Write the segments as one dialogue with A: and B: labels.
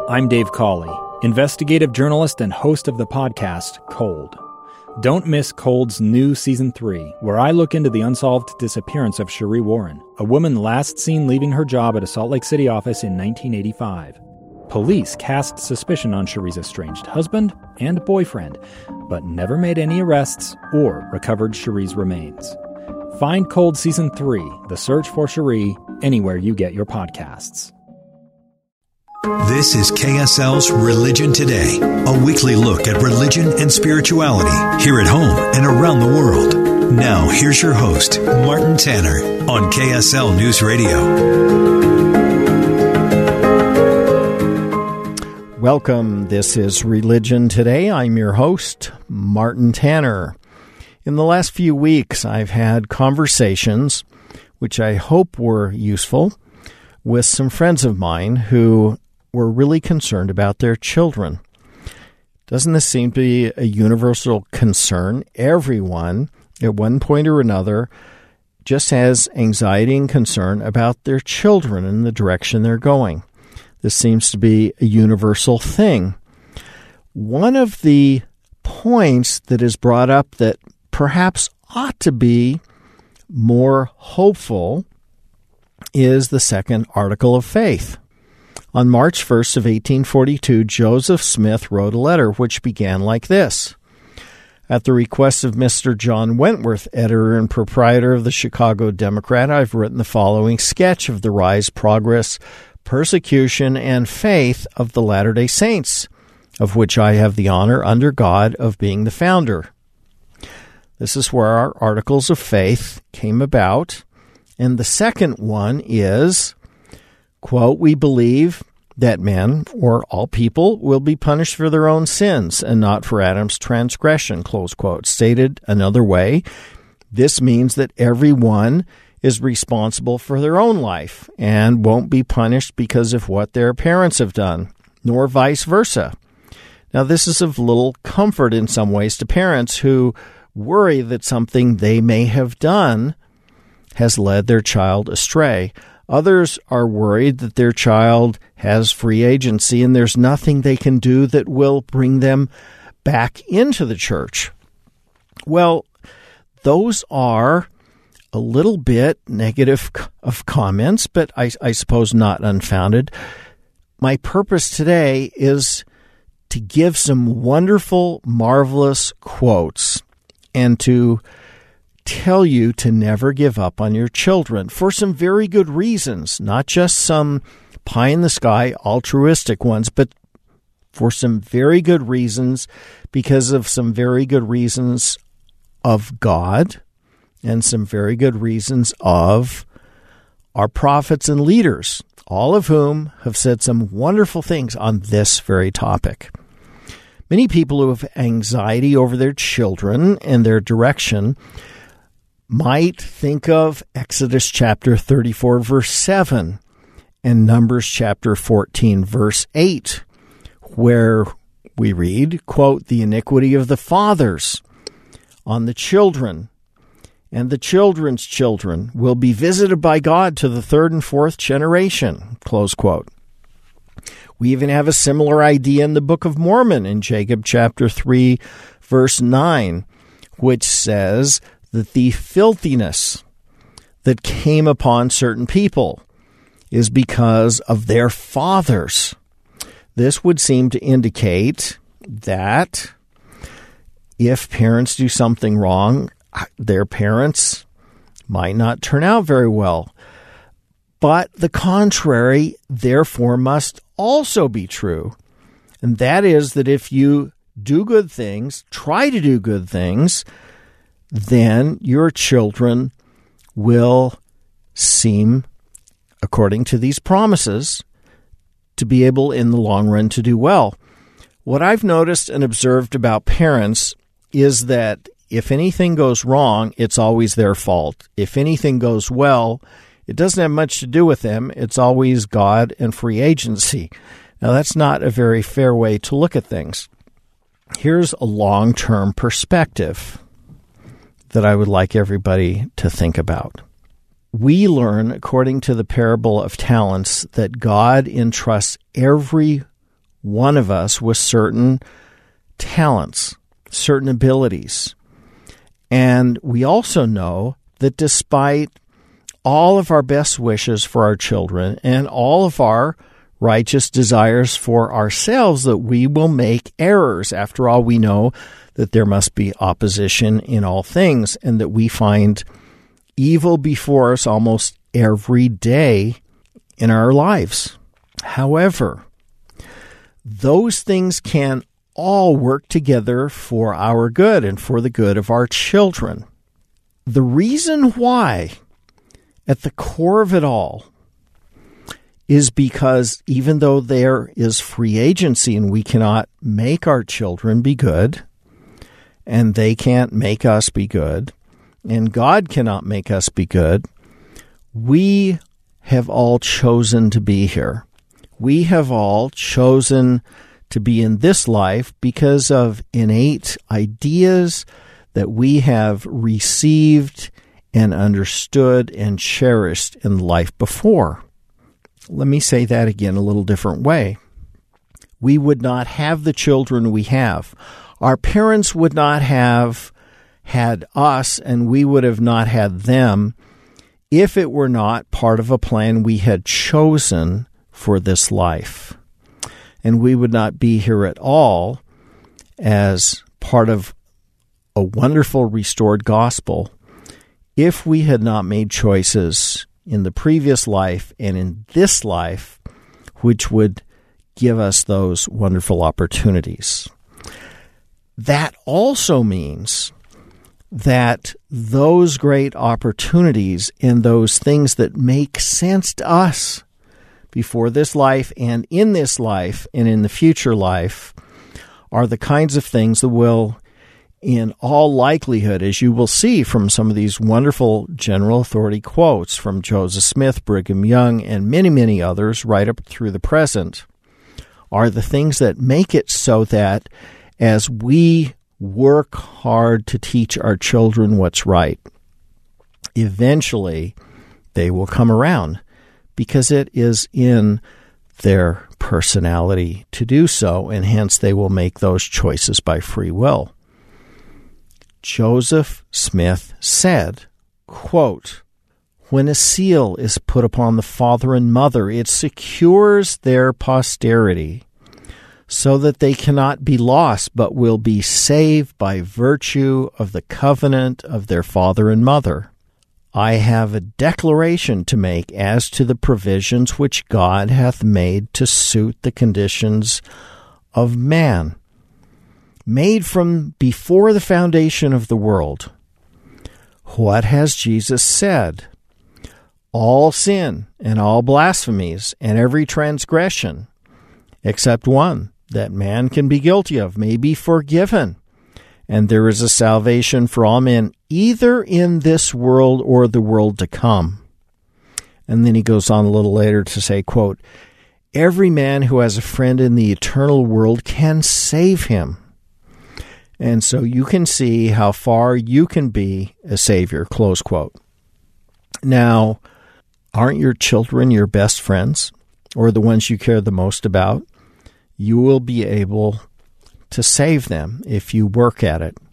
A: I'm Dave Cawley, investigative journalist and host of the podcast Cold. Don't miss Cold's new Season 3, where I look into the unsolved disappearance of Sheree Warren, a woman last seen leaving her job at a Salt Lake City office in 1985. Police cast suspicion on Sheree's estranged husband and boyfriend, but never made any arrests or recovered Sheree's remains. Find Cold Season 3, The Search for Sheree, anywhere you get your podcasts.
B: This is KSL's Religion Today, a weekly look at religion and spirituality here at home and around the world. Now, here's your host, Martin Tanner, on KSL News Radio.
C: Welcome. This is Religion Today. I'm your host, Martin Tanner. In the last few weeks, I've had conversations, which I hope were useful, with some friends of mine who were really concerned about their children. Doesn't this seem to be a universal concern? Everyone, at one point or another, just has anxiety and concern about their children and the direction they're going. This seems to be a universal thing. One of the points that is brought up that perhaps ought to be more hopeful is the second article of faith. On March 1st of 1842, Joseph Smith wrote a letter which began like this. At the request of Mr. John Wentworth, editor and proprietor of the Chicago Democrat, I've written the following sketch of the rise, progress, persecution, and faith of the Latter-day Saints, of which I have the honor, under God, of being the founder. This is where our articles of faith came about. And the second one is, quote, we believe that men, or all people, will be punished for their own sins and not for Adam's transgression, close quote. Stated another way, this means that everyone is responsible for their own life and won't be punished because of what their parents have done, nor vice versa. Now, this is of little comfort in some ways to parents who worry that something they may have done has led their child astray. Others are worried that their child has free agency and there's nothing they can do that will bring them back into the church. Well, those are a little bit negative of comments, but I suppose not unfounded. My purpose today is to give some wonderful, marvelous quotes and to tell you to never give up on your children for some very good reasons, not just some pie-in-the-sky altruistic ones, but for some very good reasons, because of some very good reasons of God and some very good reasons of our prophets and leaders, all of whom have said some wonderful things on this very topic. Many people who have anxiety over their children and their direction might think of Exodus chapter 34, verse 7, and Numbers chapter 14, verse 8, where we read, quote, the iniquity of the fathers on the children, and the children's children will be visited by God to the third and fourth generation, close quote. We even have a similar idea in the Book of Mormon in Jacob chapter 3, verse 9, which says that the filthiness that came upon certain people is because of their fathers. This would seem to indicate that if parents do something wrong, their parents might not turn out very well. But the contrary, therefore, must also be true. And that is that if you do good things, try to do good things, then your children will seem, according to these promises, to be able in the long run to do well. What I've noticed and observed about parents is that if anything goes wrong, it's always their fault. If anything goes well, it doesn't have much to do with them. It's always God and free agency. Now, that's not a very fair way to look at things. Here's a long-term perspective that I would like everybody to think about. We learn, according to the parable of talents, that God entrusts every one of us with certain talents, certain abilities. And we also know that despite all of our best wishes for our children and all of our righteous desires for ourselves, that we will make errors. After all, we know that there must be opposition in all things, and that we find evil before us almost every day in our lives. However, those things can all work together for our good and for the good of our children. The reason why, at the core of it all, is because even though there is free agency and we cannot make our children be good, and they can't make us be good, and God cannot make us be good, we have all chosen to be here. We have all chosen to be in this life because of innate ideas that we have received and understood and cherished in life before. Let me say that again a little different way. We would not have the children we have. Our parents would not have had us, and we would have not had them if it were not part of a plan we had chosen for this life. And we would not be here at all as part of a wonderful restored gospel if we had not made choices in the previous life and in this life, which would give us those wonderful opportunities. That also means that those great opportunities and those things that make sense to us before this life and in this life and in the future life are the kinds of things that will, in all likelihood, as you will see from some of these wonderful general authority quotes from Joseph Smith, Brigham Young, and many, many others right up through the present, are the things that make it so that as we work hard to teach our children what's right, eventually they will come around because it is in their personality to do so, and hence they will make those choices by free will. Joseph Smith said, quote, "When a seal is put upon the father and mother, it secures their posterity so that they cannot be lost, but will be saved by virtue of the covenant of their father and mother. I have a declaration to make as to the provisions which God hath made to suit the conditions of man, made from before the foundation of the world. What has Jesus said? All sin and all blasphemies and every transgression, except one that man can be guilty of, may be forgiven. And there is a salvation for all men, either in this world or the world to come." And then he goes on a little later to say, quote, "Every man who has a friend in the eternal world can save him." And so you can see how far you can be a savior, close quote. Now, aren't your children your best friends, or the ones you care the most about? You will be able to save them if you work at it.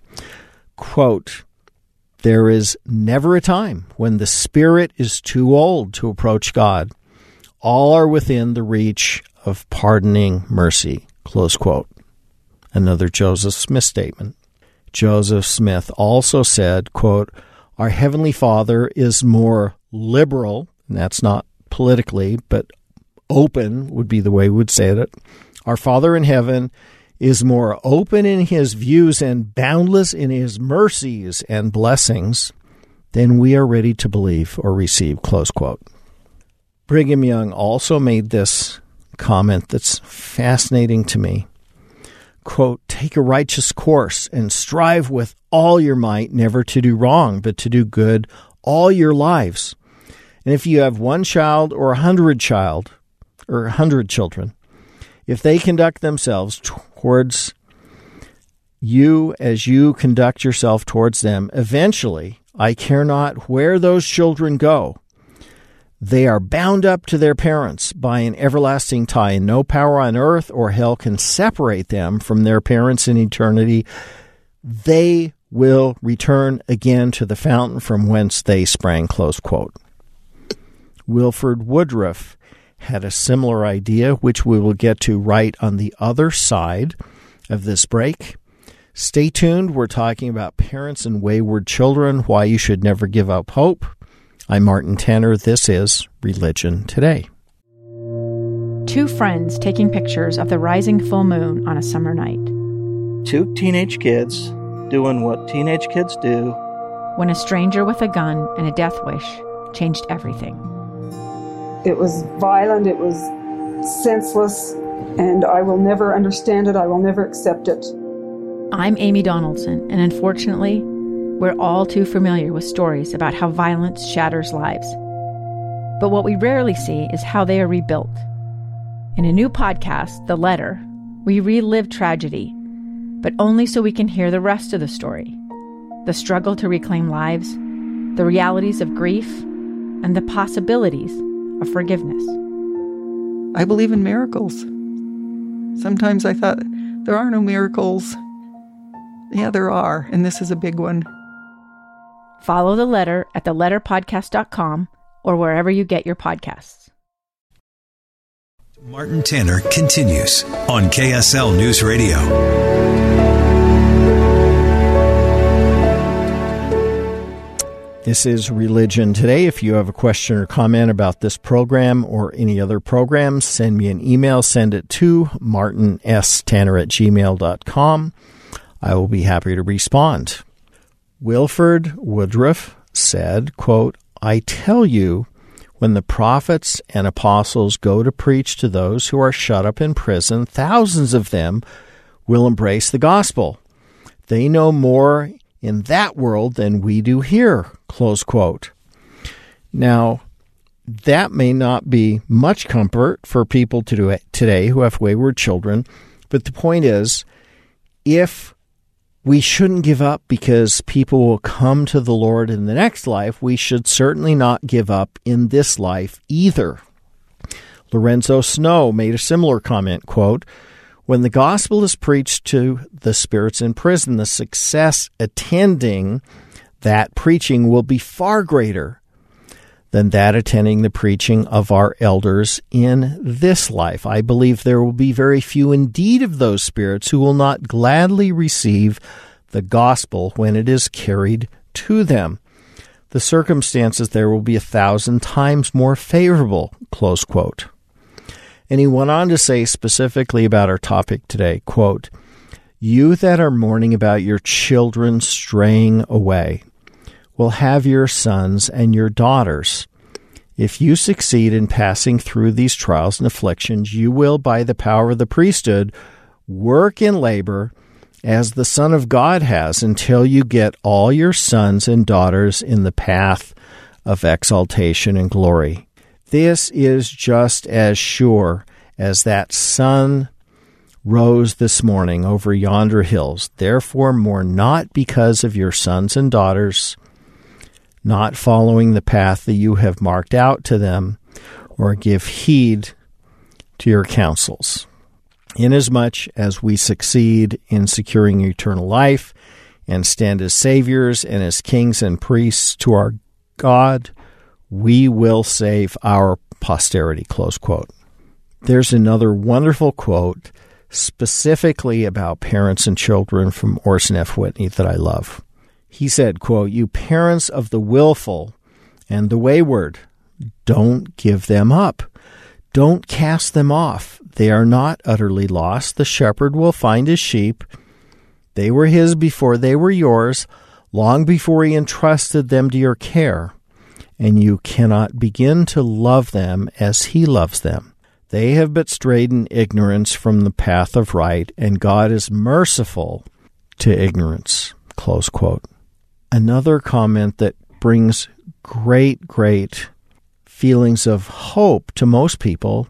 C: Quote, "There is never a time when the spirit is too old to approach God. All are within the reach of pardoning mercy." Close quote. Another Joseph Smith statement. Joseph Smith also said, quote, "Our Heavenly Father is more liberal," and that's not politically, but open would be the way we would say it. "Our Father in heaven is more open in his views and boundless in his mercies and blessings than we are ready to believe or receive." Close quote. Brigham Young also made this comment that's fascinating to me. Quote, "Take a righteous course and strive with all your might never to do wrong, but to do good all your lives. And if you have one child or 100 children, if they conduct themselves towards you as you conduct yourself towards them, eventually, I care not where those children go, They are bound up to their parents by an everlasting tie, and no power on earth or hell can separate them from their parents in eternity. They will return again to the fountain from whence they sprang, close quote. Wilford Woodruff had a similar idea, which we will get to right on the other side of this break. Stay tuned. We're talking about parents and wayward children, why you should never give up hope. I'm Martin Tanner. This is Religion Today.
D: Two friends taking pictures of the rising full moon on a summer night.
E: Two teenage kids doing what teenage kids do.
D: When a stranger with a gun and a death wish changed everything.
F: It was violent, it was senseless, and I will never understand it. I will never accept it.
D: I'm Amy Donaldson, and unfortunately, we're all too familiar with stories about how violence shatters lives. But what we rarely see is how they are rebuilt. In a new podcast, The Letter, we relive tragedy, but only so we can hear the rest of the story. The struggle to reclaim lives, the realities of grief, and the possibilities of forgiveness.
G: I believe in miracles. Sometimes I thought, there are no miracles. Yeah, there are, and this is a big one.
D: Follow The Letter at theletterpodcast.com or wherever you get your podcasts.
B: Martin Tanner continues on KSL News Radio.
C: This is Religion Today. If you have a question or comment about this program or any other programs, send me an email. Send it to martinstanner@gmail.com. I will be happy to respond. Wilford Woodruff said, quote, I tell you, when the prophets and apostles go to preach to those who are shut up in prison, thousands of them will embrace the gospel. They know more in that world than we do here, close quote. Now, that may not be much comfort for people to do it today who have wayward children, but the point is, if we shouldn't give up because people will come to the Lord in the next life, we should certainly not give up in this life either. Lorenzo Snow made a similar comment, quote, when the gospel is preached to the spirits in prison, the success attending that preaching will be far greater than that attending the preaching of our elders in this life. I believe there will be very few indeed of those spirits who will not gladly receive the gospel when it is carried to them. The circumstances there will be 1,000 times more favorable, close quote. And he went on to say specifically about our topic today, quote, you that are mourning about your children straying away will have your sons and your daughters. If you succeed in passing through these trials and afflictions, you will, by the power of the priesthood, work in labor as the Son of God has until you get all your sons and daughters in the path of exaltation and glory. This is just as sure as that sun rose this morning over yonder hills. Therefore, mourn not because of your sons and daughters not following the path that you have marked out to them, or give heed to your counsels. Inasmuch as we succeed in securing eternal life and stand as saviors and as kings and priests to our God, we will save our posterity, close quote. There's another wonderful quote specifically about parents and children from Orson F. Whitney that I love. He said, quote, you parents of the willful and the wayward, don't give them up. Don't cast them off. They are not utterly lost. The shepherd will find his sheep. They were his before they were yours, long before he entrusted them to your care. And you cannot begin to love them as he loves them. They have but strayed in ignorance from the path of right, and God is merciful to ignorance. Close quote. Another comment that brings great feelings of hope to most people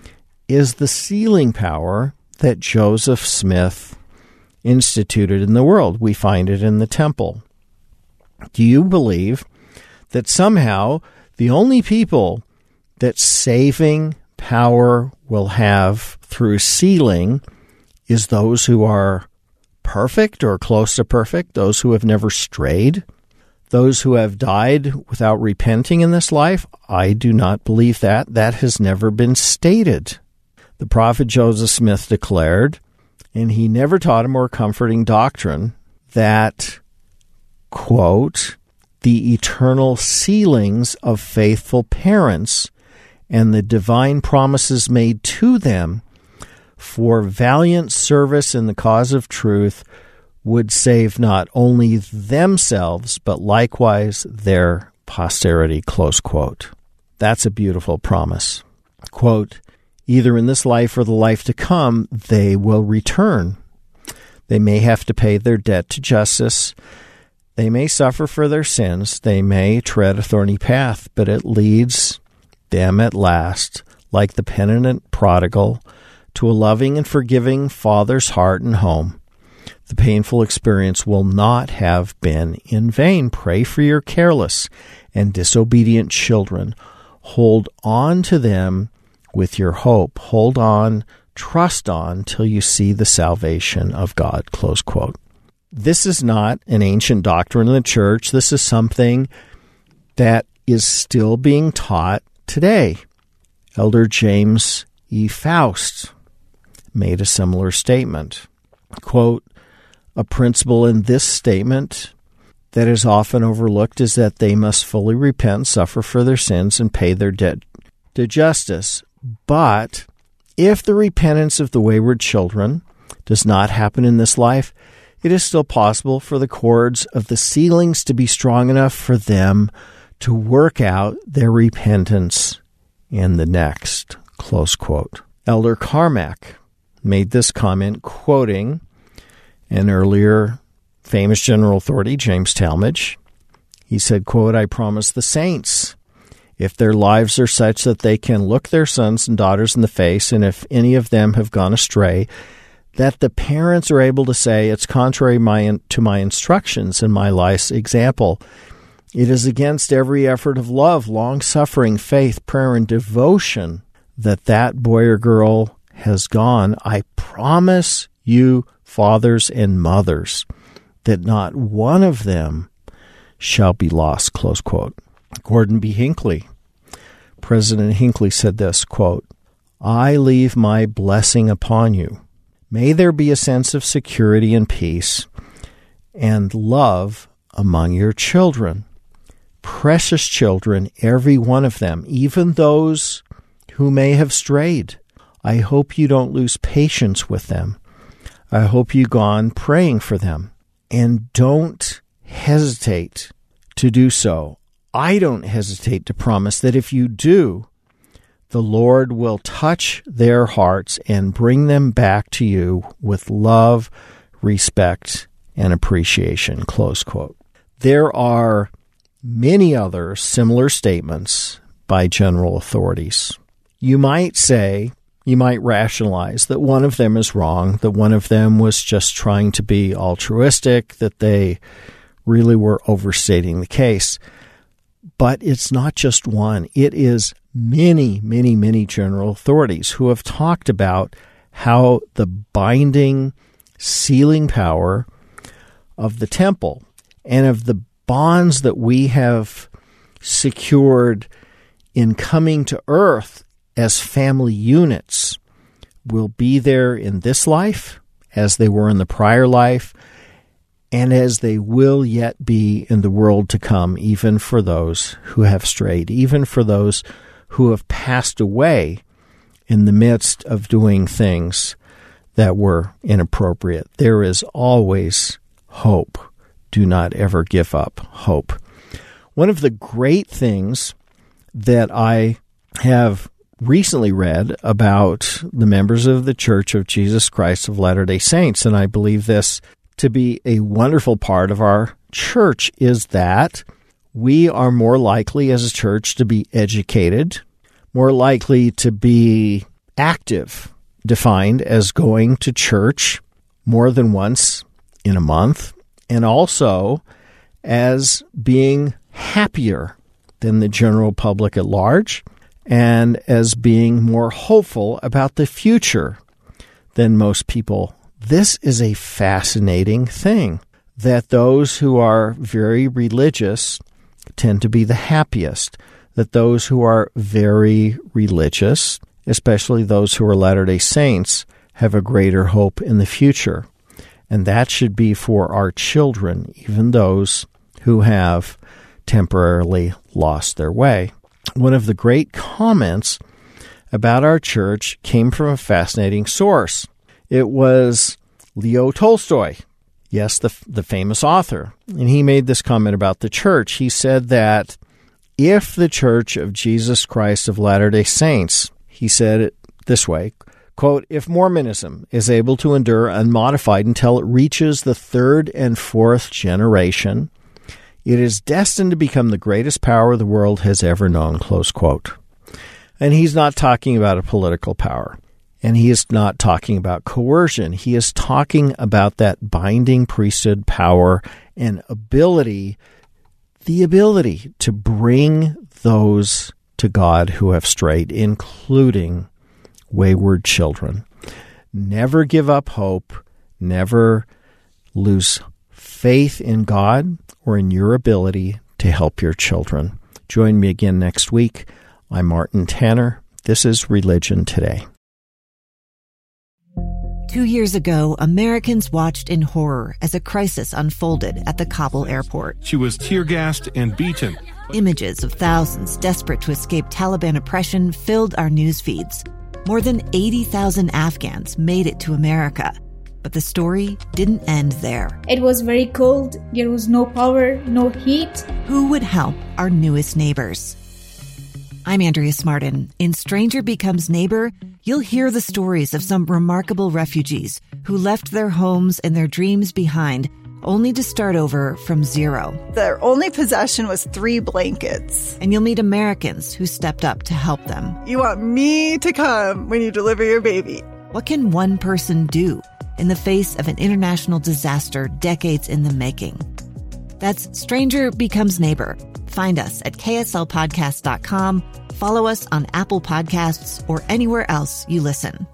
C: is the sealing power that Joseph Smith instituted in the world. We find it in the temple. Do you believe that somehow the only people that saving power will have through sealing is those who are perfect or close to perfect, those who have never strayed, those who have died without repenting in this life. I do not believe that. That has never been stated. The prophet Joseph Smith declared, and he never taught a more comforting doctrine, that, quote, the eternal sealings of faithful parents and the divine promises made to them for valiant service in the cause of truth would save not only themselves, but likewise their posterity, close quote. That's a beautiful promise. Quote, either in this life or the life to come, they will return. They may have to pay their debt to justice. They may suffer for their sins. They may tread a thorny path, but it leads them at last, like the penitent prodigal, to a loving and forgiving Father's heart and home. The painful experience will not have been in vain. Pray for your careless and disobedient children. Hold on to them with your hope. Hold on, trust on, till you see the salvation of God, close quote. This is not an ancient doctrine in the church. This is something that is still being taught today. Elder James E. Faust made a similar statement. Quote, a principle in this statement that is often overlooked is that they must fully repent, suffer for their sins, and pay their debt to justice. But if the repentance of the wayward children does not happen in this life, it is still possible for the cords of the sealings to be strong enough for them to work out their repentance in the next, close quote. Elder Carmack made this comment, quoting an earlier famous general authority, James Talmage. He said, quote, I promise the saints, if their lives are such that they can look their sons and daughters in the face, and if any of them have gone astray, that the parents are able to say, it's contrary to my instructions and my life's example. It is against every effort of love, long-suffering, faith, prayer, and devotion that boy or girl has gone. I promise you, fathers and mothers, that not one of them shall be lost, close quote. Gordon B. Hinckley, President Hinckley said this, quote, I leave my blessing upon you. May there be a sense of security and peace and love among your children. Precious children, every one of them, even those who may have strayed. I hope you don't lose patience with them. I hope you go on praying for them. And don't hesitate to do so. I don't hesitate to promise that if you do, the Lord will touch their hearts and bring them back to you with love, respect, and appreciation, close quote. There are many other similar statements by general authorities. You might say, you might rationalize that one of them is wrong, that one of them was just trying to be altruistic, that they really were overstating the case. But it's not just one. It is many, many, many general authorities who have talked about how the binding, sealing power of the temple and of the bonds that we have secured in coming to earth as family units will be there in this life, as they were in the prior life, and as they will yet be in the world to come, even for those who have strayed, even for those who have passed away in the midst of doing things that were inappropriate. There is always hope. Do not ever give up hope. One of the great things that I have recently read about the members of the Church of Jesus Christ of Latter-day Saints, and I believe this to be a wonderful part of our church, is that we are more likely as a church to be educated, more likely to be active, defined as going to church more than once in a month, and also as being happier than the general public at large, and as being more hopeful about the future than most people. This is a fascinating thing, that those who are very religious tend to be the happiest, that those who are very religious, especially those who are Latter-day Saints, have a greater hope in the future. And that should be for our children, even those who have temporarily lost their way. One of the great comments about our church came from a fascinating source. It was Leo Tolstoy, yes, the famous author. And he made this comment about the church. He said that if the Church of Jesus Christ of Latter-day Saints, he said it this way, quote, if Mormonism is able to endure unmodified until it reaches the third and fourth generation, it is destined to become the greatest power the world has ever known, close quote. And he's not talking about a political power. And he is not talking about coercion. He is talking about that binding priesthood power and ability, the ability to bring those to God who have strayed, including wayward children. Never give up hope. Never lose faith in God or in your ability to help your children. Join me again next week. I'm Martin Tanner. This is Religion Today.
H: 2 years ago, Americans watched in horror as a crisis unfolded at the Kabul airport.
I: She was tear-gassed and beaten.
H: Images of thousands desperate to escape Taliban oppression filled our news feeds. More than 80,000 Afghans made it to America. But the story didn't end there.
J: It was very cold. There was no power, no heat.
H: Who would help our newest neighbors? I'm Andrea Smartin. In Stranger Becomes Neighbor, you'll hear the stories of some remarkable refugees who left their homes and their dreams behind, only to start over from zero.
K: Their only possession was 3 blankets.
H: And you'll meet Americans who stepped up to help them.
K: You want me to come when you deliver your baby.
H: What can one person do in the face of an international disaster decades in the making? That's Stranger Becomes Neighbor. Find us at kslpodcast.com, follow us on Apple Podcasts, or anywhere else you listen.